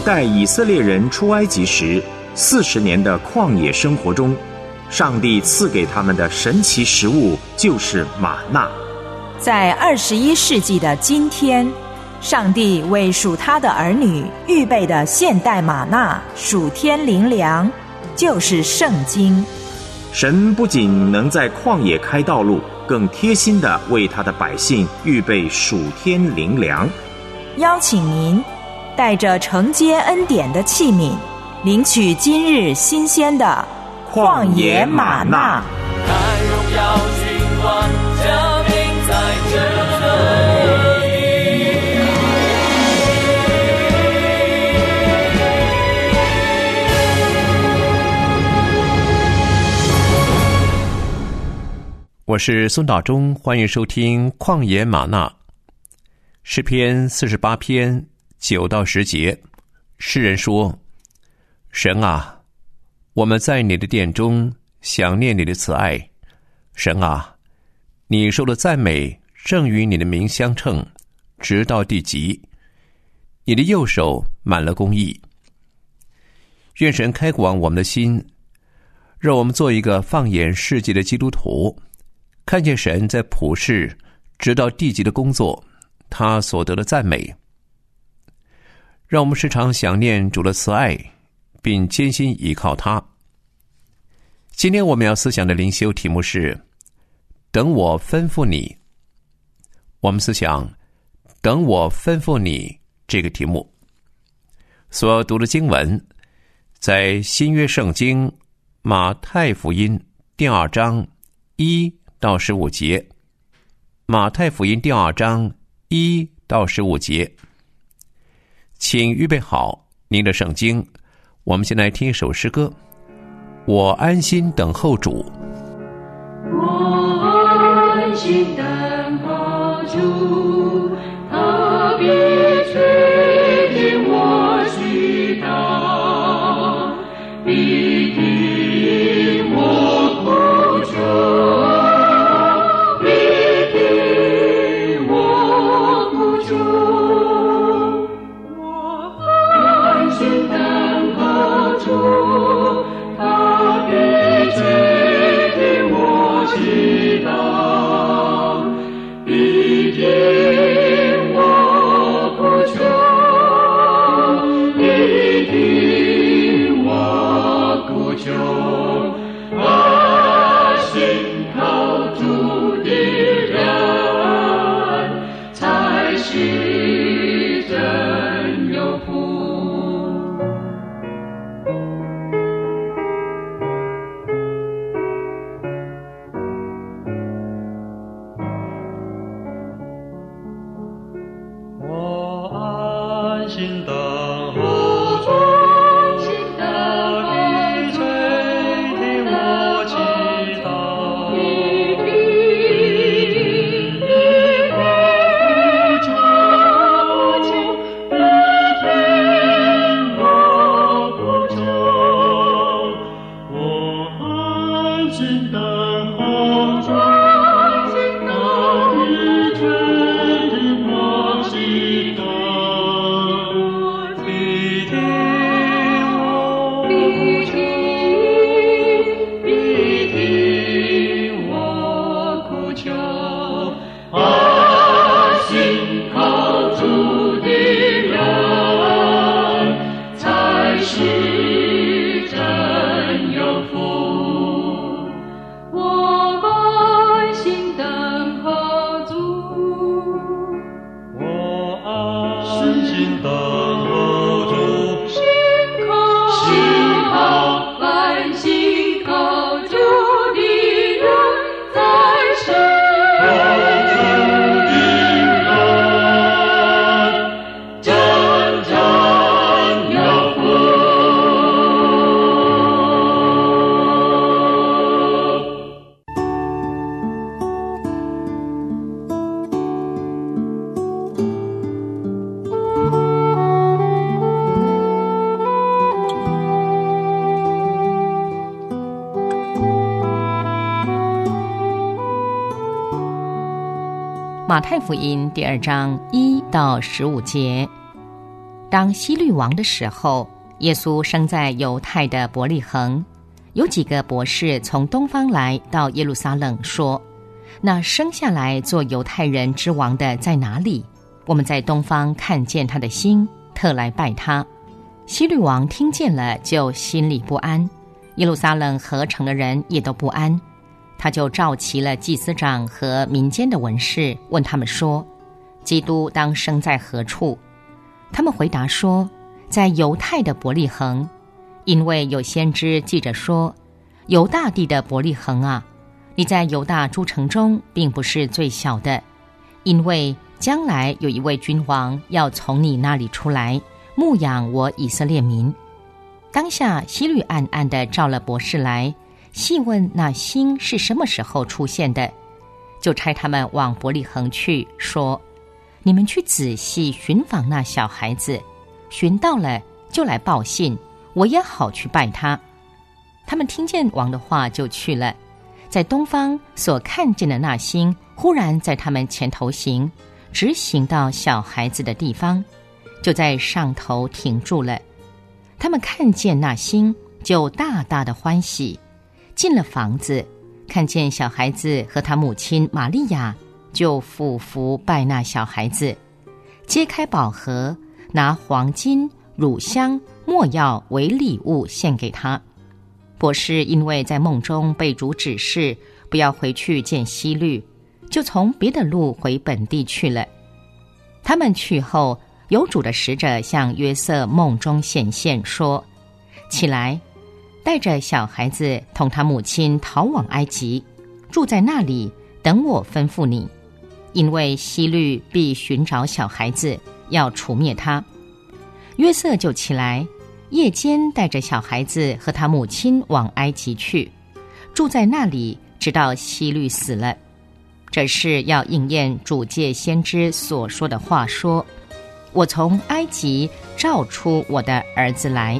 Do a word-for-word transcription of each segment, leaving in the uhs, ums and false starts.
带以色列人出埃及时四十年的旷野生活中，上帝赐给他们的神奇食物就是玛纳。 在二十一世纪的今天，上帝为属他的儿女预备的现代玛纳属天灵粮，就是圣经。 神不仅能在旷野开道路，更贴心地为他的百姓预备属天灵粮。 邀请您带着承接恩典的器皿，领取今日新鲜的旷野玛纳。 看荣耀君王降临在这里。 我是孙道忠，欢迎收听旷野玛纳。诗篇四十八篇九到十节，诗人说：神啊，我们在你的殿中想念你的慈爱。神啊，你受的赞美正与你的名相称，直到地极。你的右手满了公义。愿神开广我们的心，让我们做一个放眼世界的基督徒，看见神在普世直到地极的工作，他所得的赞美。让我们时常想念主的慈爱，并艰辛依靠他。今天我们要思想的灵修题目是等我吩咐你。我们思想等我吩咐你这个题目。所读的经文在新约圣经马太福音第二章一到十五节。马太福音第二章一到十五节。请预备好您的圣经，我们先来听一首诗歌。我安心等候主。 我安心等候主，他必垂听我祈祷，必听我苦求，必听我苦求。我安心等候主，他必垂听我祈祷，必听我苦求，必听我苦求。啊，信靠主的人，才是真有福。 我安心等候主，他必垂听我祈祷，必听我苦求，必听我苦求。我安心等候主，他必垂听我祈祷，必听我必听，必听我苦求。啊，信靠主的人，才是真有福。我安心等候主。 我安心等候主， 信靠，信靠，凡信靠主的人，才是真正有福。 马太福音第二章一到十五节， 当希律王的时候，耶稣生在犹太的伯利恒。有几个博士从东方来到耶路撒冷，说：那生下来做犹太人之王的在哪里？我们在东方看见他的星，特来拜他。希律王听见了，就心里不安，耶路撒冷合城的人也都不安。他就召集了祭司长和民间的文士，问他们说：基督当生在何处？他们回答说：在犹太的伯利恒。因为有先知记着说：犹大地的伯利恒啊，你在犹大诸城中并不是最小的，因为将来有一位君王要从你那里出来，牧养我以色列民。当下希律暗暗地召了博士来，细问那星是什么时候出现的，就差他们往伯利恒去，说：你们去仔细寻访那小孩子，寻到了就来报信，我也好去拜他。他们听见王的话，就去了。在东方所看见的那星，忽然在他们前头行，直行到小孩子的地方，就在上头停住了。他们看见那星，就大大的欢喜。进了房子，看见小孩子和他母亲玛利亚，就俯伏拜那小孩子，揭开宝盒，拿黄金、乳香、没药为礼物献给他。博士因为在梦中被主指示不要回去见希律，就从别的路回本地去了。他们去后，有主的使者向约瑟梦中显现，说：起来，带着小孩子同他母亲逃往埃及，住在那里，等我吩咐你，因为希律必寻找小孩子，要除灭他。约瑟就起来，夜间带着小孩子和他母亲往埃及去，住在那里，直到希律死了。这是要应验主借先知所说的话，说：我从埃及召出我的儿子来。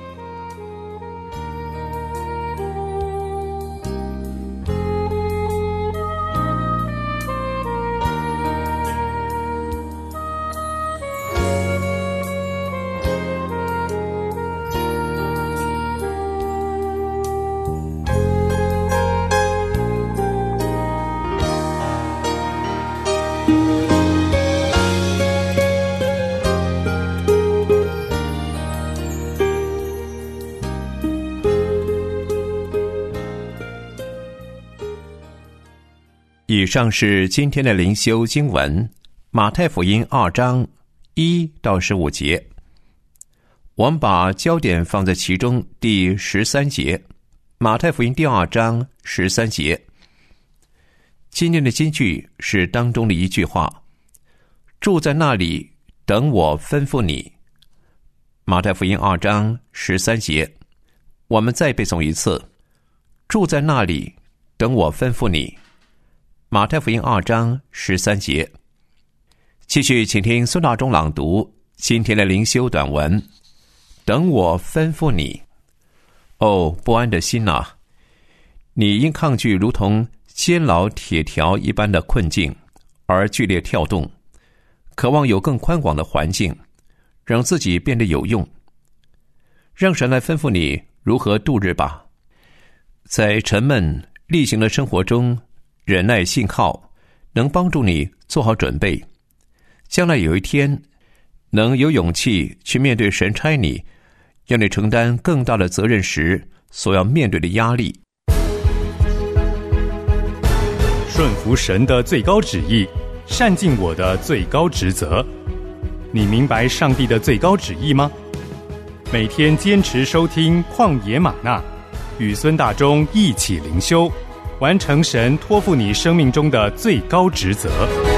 以上是今天的灵修经文，马太福音二章一到十五节。我们把焦点放在其中第十三节，马太福音第二章十三节。今天的金句是当中的一句话：住在那里，等我吩咐你。马太福音二章十三节，我们再背诵一次：住在那里，等我吩咐你。马太福音二章十三节。继续请听孙大中朗读今天的灵修短文：等我吩咐你。哦，不安的心啊，你因抗拒如同监牢铁条一般的困境而剧烈跳动，渴望有更宽广的环境，让自己变得有用。让神来吩咐你如何度日吧。在沉闷例行的生活中，忍耐信靠能帮助你做好准备，将来有一天能有勇气去面对神差你要你承担更大的责任时所要面对的压力。 顺服神的最高旨意，善尽我的最高职责。你明白上帝的最高旨意吗？每天坚持收听旷野吗哪，与孙大中一起灵修，完成神托付你生命中的最高职责。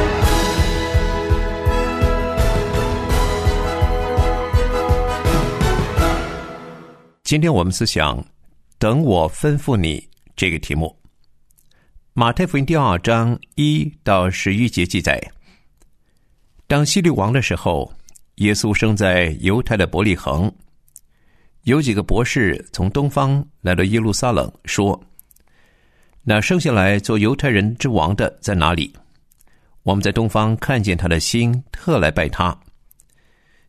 今天我们思想等我吩咐你这个题目。马太福音第二章一到十一节记载，当希律王的时候，耶稣生在犹太的伯利恒。有几个博士从东方来到耶路撒冷，说：那生下来做犹太人之王的在哪里？我们在东方看见他的星，特来拜他。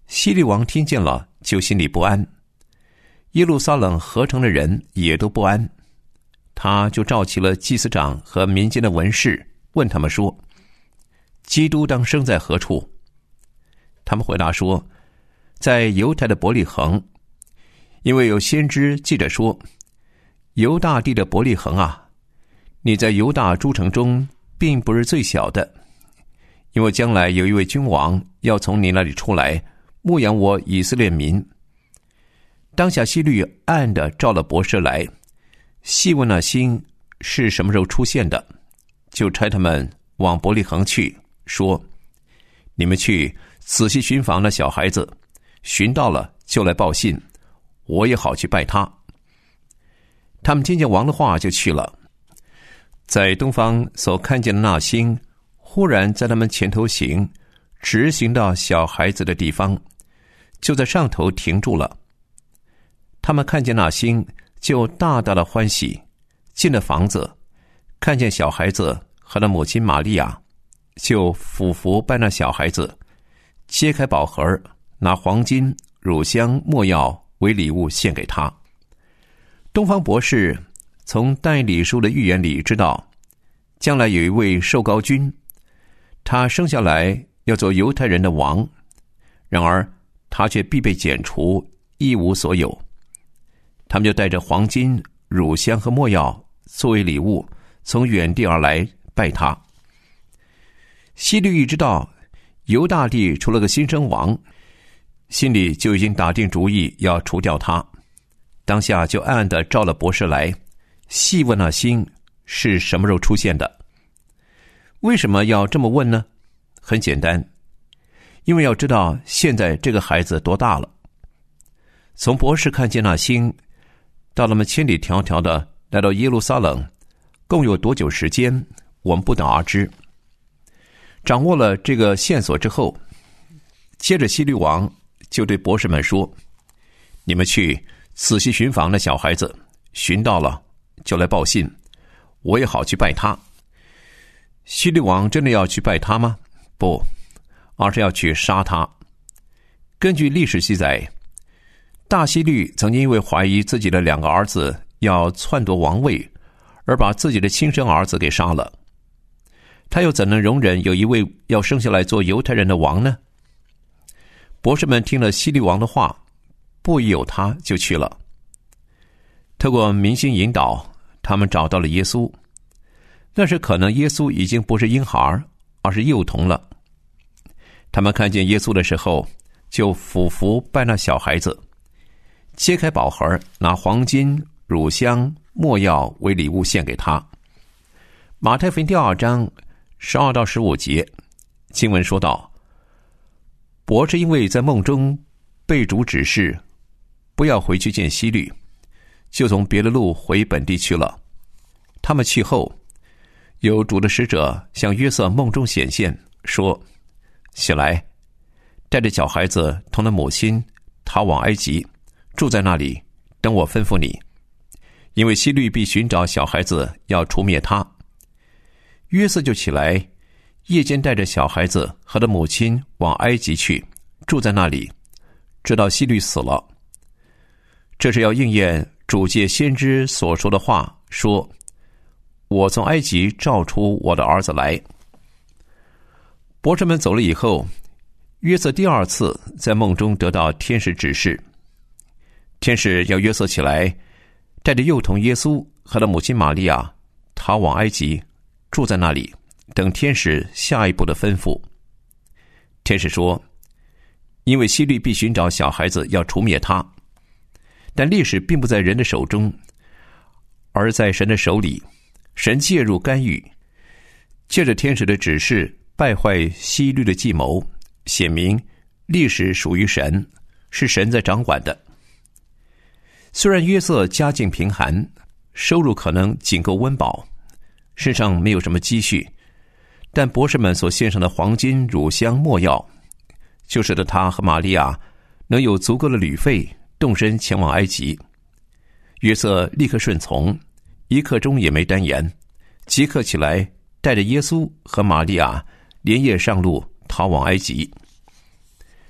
希律王听见了，就心里不安，耶路撒冷合城的人也都不安。他就召集了祭司长和民间的文士，问他们说：基督当生在何处？他们回答说：在犹太的伯利恒，因为有先知记着说：犹大地的伯利恒啊，你在犹大诸城中并不是最小的，因为将来有一位君王要从你那里出来，牧养我以色列民。当下希律暗暗地召了博士来，细问那星是什么时候出现的，就差他们往伯利恒去，说：你们去仔细寻访那小孩子，寻到了就来报信，我也好去拜他。他们听见王的话就去了，在东方所看见的那星忽然在他们前头行，直行到小孩子的地方，就在上头停住了。他们看见那星，就大大的欢喜，进了房子，看见小孩子和那母亲玛利亚，就俯伏拜那小孩子，揭开宝盒，拿黄金、乳香、没药为礼物献给他。东方博士从但以理书的预言里知道，将来有一位受膏君，他生下来要做犹太人的王，然而他却必被剪除，一无所有。他们就带着黄金、乳香和没药作为礼物，从远地而来拜他。希律一知道犹大地出了个新生王，心里就已经打定主意要除掉他，当下就暗暗地召了博士来，细问那星是什么时候出现的。为什么要这么问呢？很简单，因为要知道现在这个孩子多大了。从博士看见那星到那么千里迢迢的来到耶路撒冷，共有多久时间，我们不得而知。掌握了这个线索之后，接着希律王就对博士们说：你们去仔细寻访那小孩子，寻到了就来报信，我也好去拜他。希律王真的要去拜他吗？不，而是要去杀他。根据历史记载，大希律曾经因为怀疑自己的两个儿子要篡夺王位，而把自己的亲生儿子给杀了。他又怎能容忍有一位要生下来做犹太人的王呢？博士们听了希律王的话，不疑有他，就去了。透过民心引导，他们找到了耶稣。那时可能耶稣已经不是婴孩，而是幼童了。他们看见耶稣的时候，就俯伏拜那小孩子，揭开宝盒，拿黄金、乳香、没药为礼物献给他。马太福音第二章十二到十五节，经文说道：博士因为在梦中被主指示不要回去见希律，就从别的路回本地去了。他们去后，有主的使者向约瑟梦中显现，说：起来，带着小孩子同他母亲逃往埃及，住在那里，等我吩咐你，因为希律必寻找小孩子，要除灭他。约瑟就起来，夜间带着小孩子和他母亲往埃及去，住在那里，直到希律死了。这是要应验主借先知所说的话，说：我从埃及召出我的儿子来。博士们走了以后，约瑟第二次在梦中得到天使指示，天使要约瑟起来，带着幼童耶稣和他母亲玛利亚逃往埃及，住在那里，等天使下一步的吩咐。天使说：因为希律必寻找小孩子，要除灭他。但历史并不在人的手中，而在神的手里。神介入干预，借着天使的指示败坏希律的计谋，显明历史属于神，是神在掌管的。虽然约瑟家境贫寒，收入可能仅够温饱，身上没有什么积蓄，但博士们所献上的黄金、乳香、没药，就使得他和玛利亚能有足够的旅费动身前往埃及。约瑟立刻顺从，一刻钟也没耽延，即刻起来，带着耶稣和玛利亚连夜上路逃往埃及。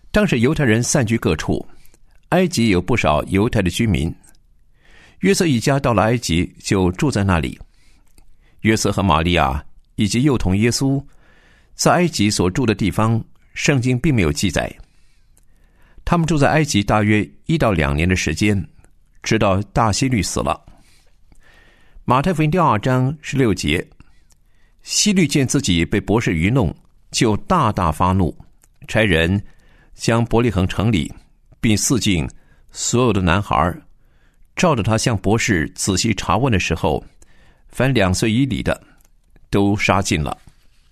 当时犹太人散居各处，埃及有不少犹太的居民。约瑟一家到了埃及，就住在那里。约瑟和玛利亚以及幼童耶稣在埃及所住的地方，圣经并没有记载。他们住在埃及大约一到两年的时间，直到大希律死了。马太福音第二章十六节，希律见自己被博士愚弄，就大大发怒，差人将伯利恒城里并四境所有的男孩，照着他向博士仔细查问的时候，凡两岁以里的都杀尽了。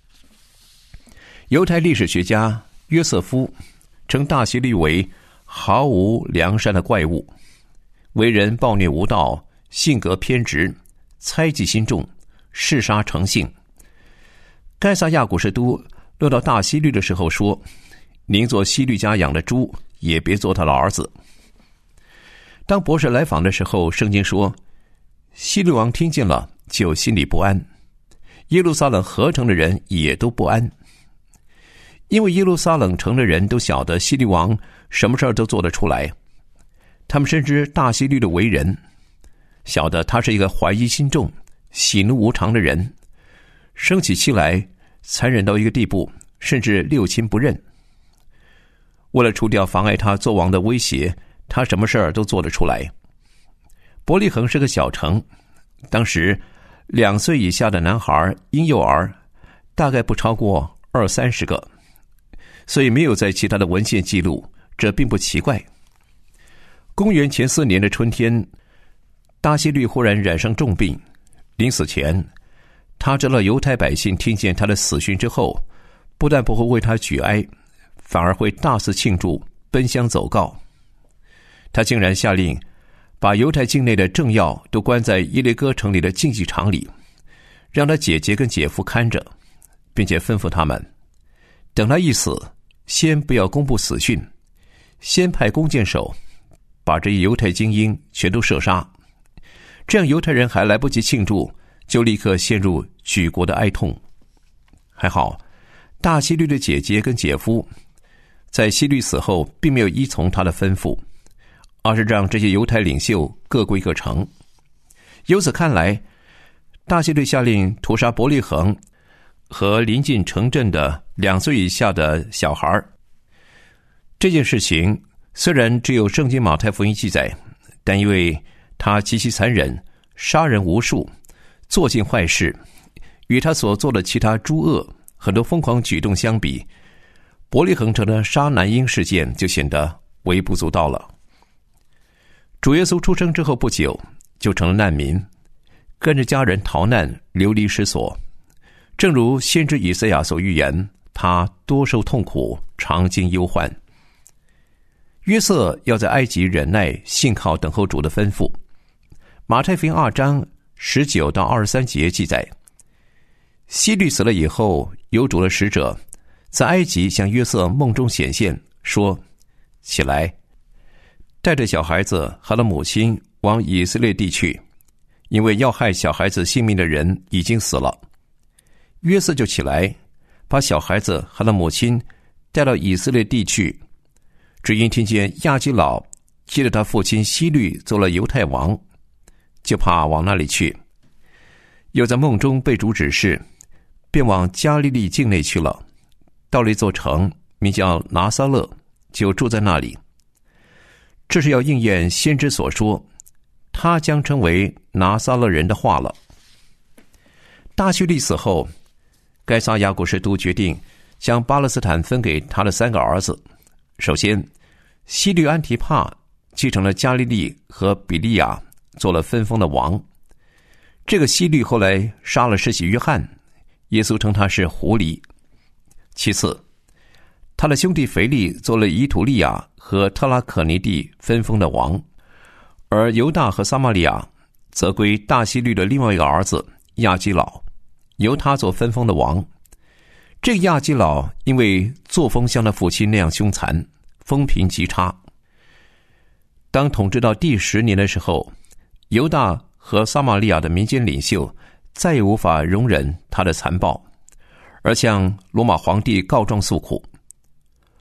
犹太历史学家约瑟夫称大希律为毫无良善的怪物，为人暴虐无道，性格偏执，猜忌心重，嗜杀成性。该撒亚古士都论到大希律的时候说，宁做希律家养的猪，也别做他的儿子。当博士来访的时候，圣经说希律王听见了，就心里不安，耶路撒冷合城的人也都不安，因为耶路撒冷城的人都晓得希律王什么事儿都做得出来，他们深知大希律的为人，晓得他是一个怀疑心重、喜怒无常的人，生起气来残忍到一个地步，甚至六亲不认。为了除掉妨碍他做王的威胁，他什么事儿都做得出来。伯利恒是个小城，当时两岁以下的男孩婴幼儿大概不超过二三十个，所以没有在其他的文献记录，这并不奇怪。公元前四年的春天，大希律忽然染上重病，临死前他知道犹太百姓听见他的死讯之后，不但不会为他举哀，反而会大肆庆祝，奔相走告。他竟然下令把犹太境内的政要都关在耶利哥城里的竞技场里，让他姐姐跟姐夫看着，并且吩咐他们，等他一死，先不要公布死讯，先派弓箭手把这些犹太精英全都射杀，这样犹太人还来不及庆祝，就立刻陷入举国的哀痛。还好大希律的姐姐跟姐夫在希律死后并没有依从他的吩咐，而是让这些犹太领袖各归各城。由此看来，大希律下令屠杀伯利恒和临近城镇的两岁以下的小孩，这件事情虽然只有圣经马太福音记载，但因为他极其残忍，杀人无数，做尽坏事，与他所做的其他诸恶很多疯狂举动相比，伯利恒城的杀男婴事件就显得微不足道了。主耶稣出生之后不久，就成了难民，跟着家人逃难，流离失所。正如先知以赛亚所预言，他多受痛苦，常经忧患。约瑟要在埃及忍耐信靠等候主的吩咐。马太福音二章十九到二十三节记载，希律死了以后，有主的使者在埃及向约瑟梦中显现，说，起来，带着小孩子和他母亲往以色列地去，因为要害小孩子性命的人已经死了。约瑟就起来，把小孩子和他母亲带到以色列地去，只因听见亚基老接着他父亲希律做了犹太王，就怕往那里去，又在梦中被主指示，便往加利利境内去了，到了一座城名叫拿撒勒，就住在那里。这是要应验先知所说，他将称为拿撒勒人的话了。大希律死后，该撒亚古士都决定将巴勒斯坦分给他的三个儿子。首先，希律安提帕继承了加利利和比利亚，做了分封的王。这个希律后来杀了施洗约翰，耶稣称他是狐狸。其次，他的兄弟腓力做了以土利亚和特拉可尼地分封的王，而犹大和撒玛利亚则归大希律的另外一个儿子亚基老，由他做分封的王。这个亚基老因为作风像他父亲那样凶残，风评极差。当统治到第十年的时候，犹大和撒玛利亚的民间领袖再也无法容忍他的残暴，而向罗马皇帝告状诉苦。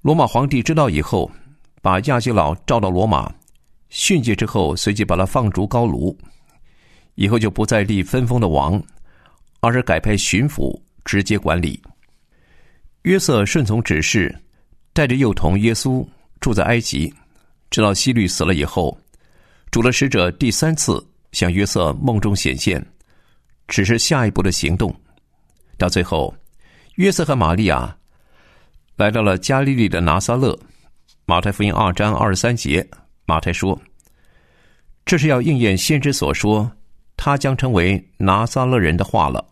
罗马皇帝知道以后，把亚基老召到罗马，训诫之后，随即把他放逐高卢。以后就不再立分封的王，而是改派巡抚直接管理。约瑟顺从指示，带着幼童耶稣住在埃及，直到希律死了以后，主的使者第三次向约瑟梦中显现，只是下一步的行动。到最后，约瑟和玛利亚来到了加利利的拿撒勒。马太福音二章二十三节，马太说，这是要应验先知所说，他将成为拿撒勒人的话了。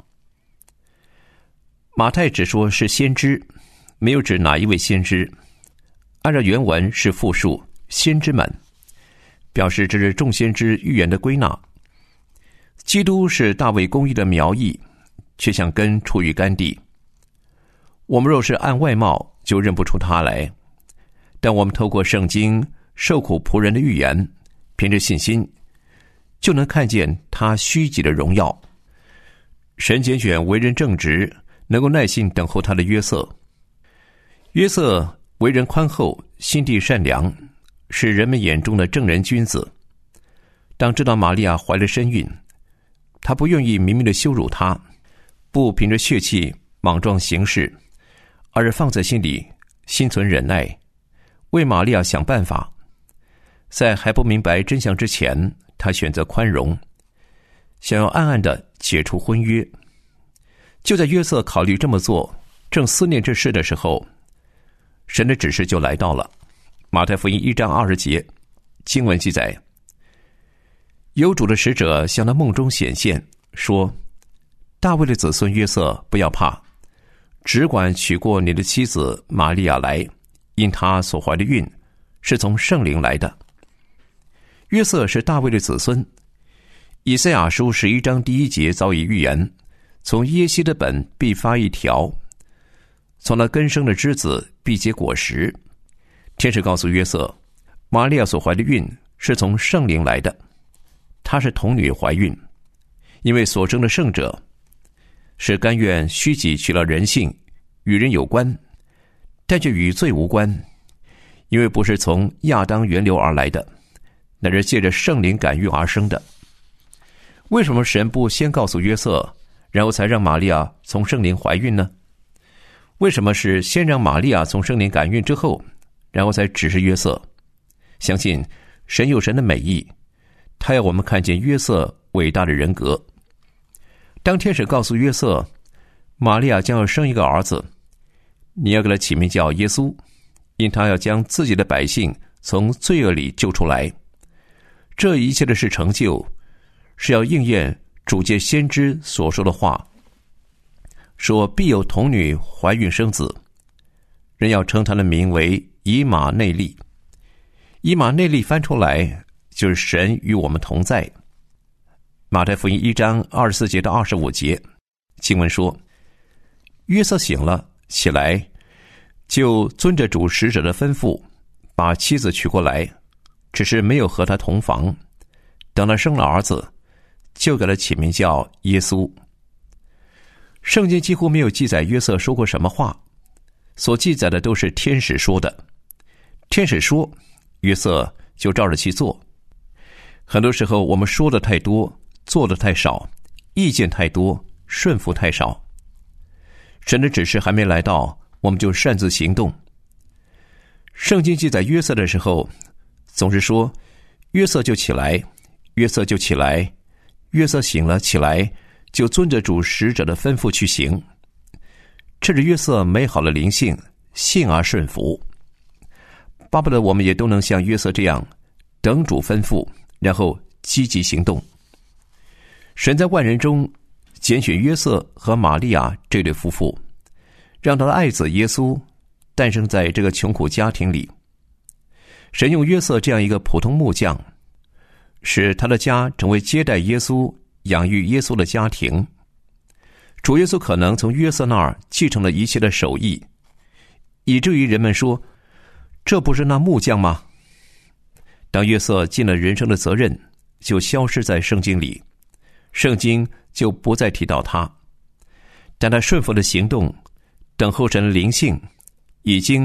马太只说是先知，没有指哪一位先知，按照原文是复数先知们，表示这是众先知预言的归纳。基督是大卫公义的苗裔，却像根出于干地。我们若是按外貌，就认不出他来，但我们透过圣经受苦仆人的预言，凭着信心就能看见他虚极的荣耀。神拣选为人正直，能够耐心等候他的约瑟。约瑟为人宽厚，心地善良，是人们眼中的正人君子。当知道玛利亚怀了身孕，他不愿意明明的羞辱她，不凭着血气莽撞行事，而是放在心里，心存忍耐，为玛利亚想办法。在还不明白真相之前，他选择宽容，想要暗暗的解除婚约。就在约瑟考虑这么做，正思念这事的时候，神的指示就来到了。马太福音一章二十节，经文记载，有主的使者向他梦中显现，说，大卫的子孙约瑟，不要怕，只管娶过你的妻子玛利亚来，因她所怀的孕是从圣灵来的。约瑟是大卫的子孙，以赛亚书十一章第一节早已预言，从耶西的本必发一条，从那根生的枝子必结果实。天使告诉约瑟，玛利亚所怀的孕是从圣灵来的，她是童女怀孕，因为所生的圣者是甘愿虚己取了人性，与人有关，但却与罪无关，因为不是从亚当源流而来的，乃是借着圣灵感孕而生的。为什么神不先告诉约瑟，然后才让玛利亚从圣灵怀孕呢？为什么是先让玛利亚从圣灵感孕之后，然后才指示约瑟？相信神有神的美意，他要我们看见约瑟伟大的人格。当天使告诉约瑟，玛利亚将要生一个儿子，你要给他起名叫耶稣，因他要将自己的百姓从罪恶里救出来。这一切的事成就，是要应验主借先知所说的话，说必有童女怀孕生子，人要称他的名为以马内利。以马内利翻出来就是神与我们同在。马太福音一章二十四节到二十五节，经文说，约瑟醒了，起来，就遵着主使者的吩咐，把妻子娶过来，只是没有和他同房。等他生了儿子，就给他起名叫耶稣。圣经几乎没有记载约瑟说过什么话，所记载的都是天使说的。天使说，约瑟就照着去做。很多时候我们说的太多，做的太少，意见太多，顺服太少。神的指示还没来到，我们就擅自行动。圣经记载约瑟的时候，总是说约瑟就起来，约瑟就起来，约瑟醒了起来，就遵着主使者的吩咐去行。这是约瑟美好的灵性，信而顺服。巴不得我们也都能像约瑟这样，等主吩咐，然后积极行动。神在万人中拣选约瑟和玛利亚这对夫妇，让他的爱子耶稣诞生在这个穷苦家庭里。神用约瑟这样一个普通木匠，使他的家成为接待耶稣、养育耶稣的家庭。主耶稣可能从约瑟那儿继承了一切的手艺，以至于人们说，这不是那木匠吗？当约瑟尽了人生的责任，就消失在圣经里，圣经就不再提到他。但他顺服的行动，等候神的灵性，已经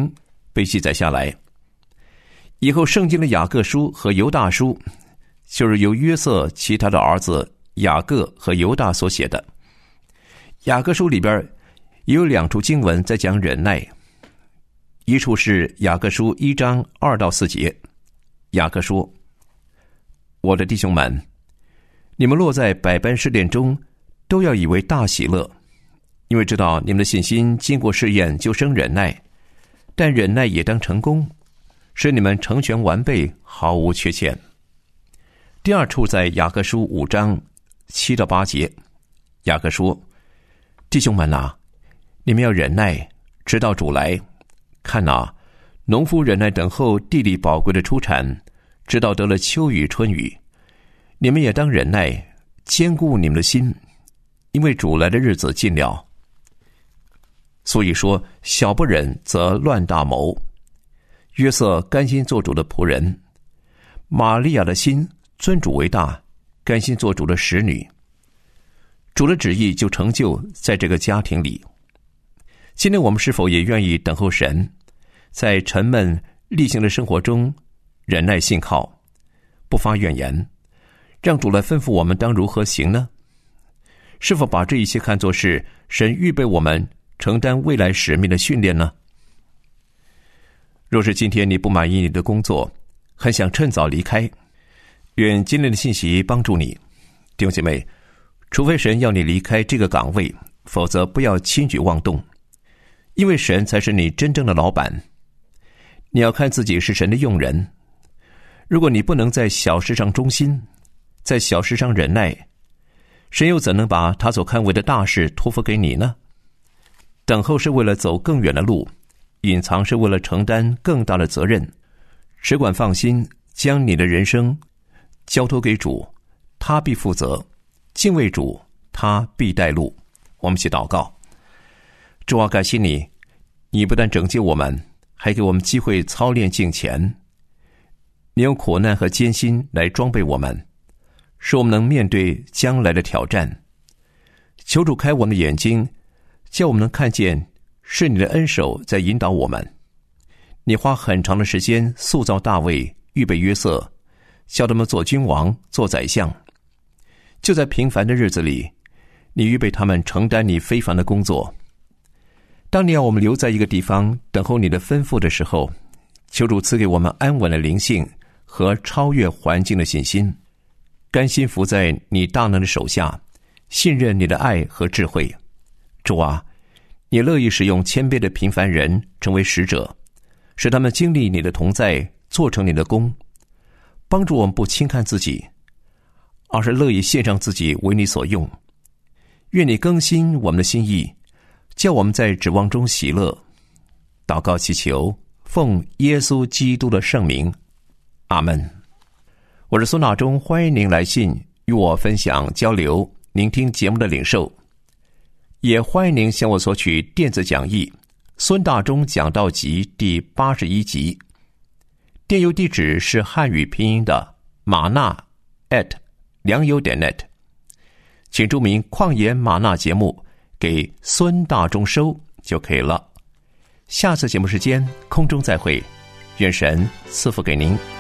被记载下来。以后圣经的雅各书和犹大书就是由约瑟其他的儿子雅各和犹大所写的。雅各书里边也有两处经文在讲忍耐，一处是雅各书一章二到四节。雅各说：我的弟兄们，你们落在百般试炼中，都要以为大喜乐，因为知道你们的信心经过试验就生忍耐，但忍耐也当成功，使你们成全完备，毫无缺欠。第二处在雅各书五章七到八节。雅各说：弟兄们啊，你们要忍耐，直到主来。看啊，农夫忍耐等候地里宝贵的出产，直到得了秋雨春雨。你们也当忍耐，坚固你们的心，因为主来的日子近了。所以说，小不忍则乱大谋。约瑟甘心做主的仆人，玛利亚的心尊主为大，甘心做主的使女。主的旨意就成就在这个家庭里。今天我们是否也愿意等候神，在沉闷例行的生活中忍耐信靠，不发怨言，让主来吩咐我们当如何行呢？是否把这一切看作是神预备我们承担未来使命的训练呢？若是今天你不满意你的工作，很想趁早离开，愿今天的信息帮助你。弟兄姐妹，除非神要你离开这个岗位，否则不要轻举妄动，因为神才是你真正的老板。你要看自己是神的用人。如果你不能在小事上忠心，在小事上忍耐，神又怎能把他所看为的大事托付给你呢？等候是为了走更远的路，隐藏是为了承担更大的责任。只管放心，将你的人生交托给主，他必负责。敬畏主，他必带路。我们一起祷告。主啊，感谢你，你不但拯救我们，还给我们机会操练敬虔。你用苦难和艰辛来装备我们，使我们能面对将来的挑战。求主开我们的眼睛，叫我们能看见是你的恩手在引导我们。你花很长的时间塑造大卫，预备约瑟，叫他们做君王，做宰相。就在平凡的日子里，你预备他们承担你非凡的工作。当你要我们留在一个地方等候你的吩咐的时候，求主赐给我们安稳的灵性和超越环境的信心，甘心服在你大能的手下，信任你的爱和智慧。主啊，你乐意使用谦卑的平凡人成为使者，使他们经历你的同在，做成你的功。帮助我们不轻看自己，而是乐意献上自己为你所用。愿你更新我们的心意，叫我们在指望中喜乐。祷告祈求，奉耶稣基督的圣名，阿们。我是孙大中，欢迎您来信与我分享交流您听节目的领受，也欢迎您向我索取电子讲义《孙大中讲道集》第八十一集。电邮地址是汉语拼音的玛纳 at 良友点 net， 请注明旷野玛纳节目给孙大中收就可以了。下次节目时间空中再会，愿神赐福给您。